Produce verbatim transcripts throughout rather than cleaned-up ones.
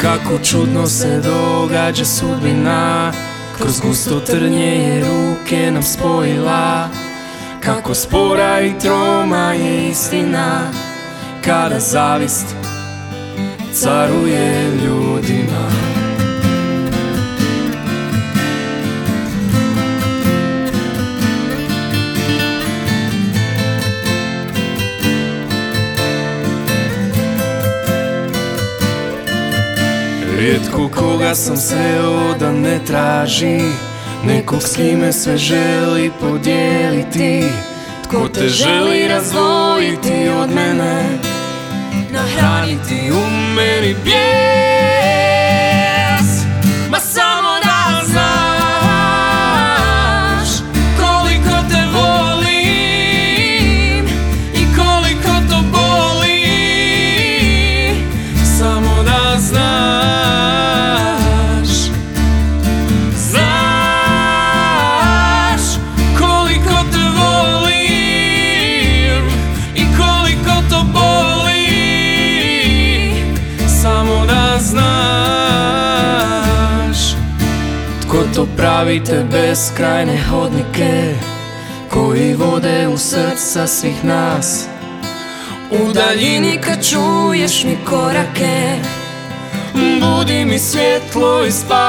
Kako čudno se događa sudbina, kroz gusto trnje je ruke nam spojila. Kako spora i troma je istina, kada zavist caruje ljudima. Rijetko koga sam sreo da ne traži nekog s kime sve želi podijeliti. Tko te želi razdvojiti od mene, nahraniti u meni bijes. Ma samo da znaš koliko te volim i koliko to boli. Samo da znaš, tko to pravi te beskrajne hodnike koji vode u srca svih nas. U daljini kad čuješ mi korake, budi mi svjetlo i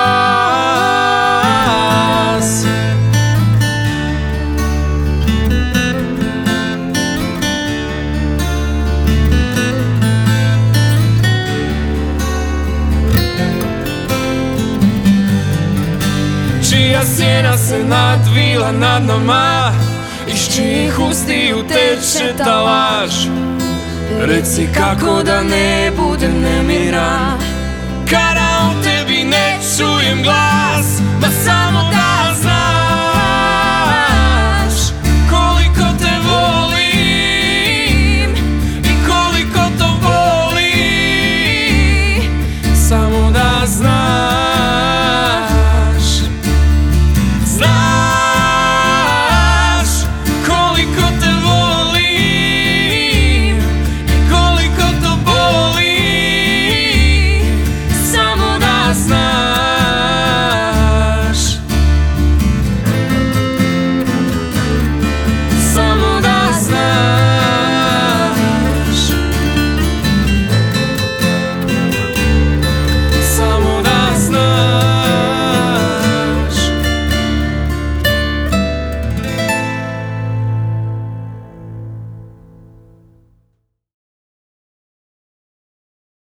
spas. Čija sjena se nadvila nad nama, iz čijih ustiju teče ta laž. Reci kako da ne budem nemiran, kada o tebi ne čujem glas. Ma samo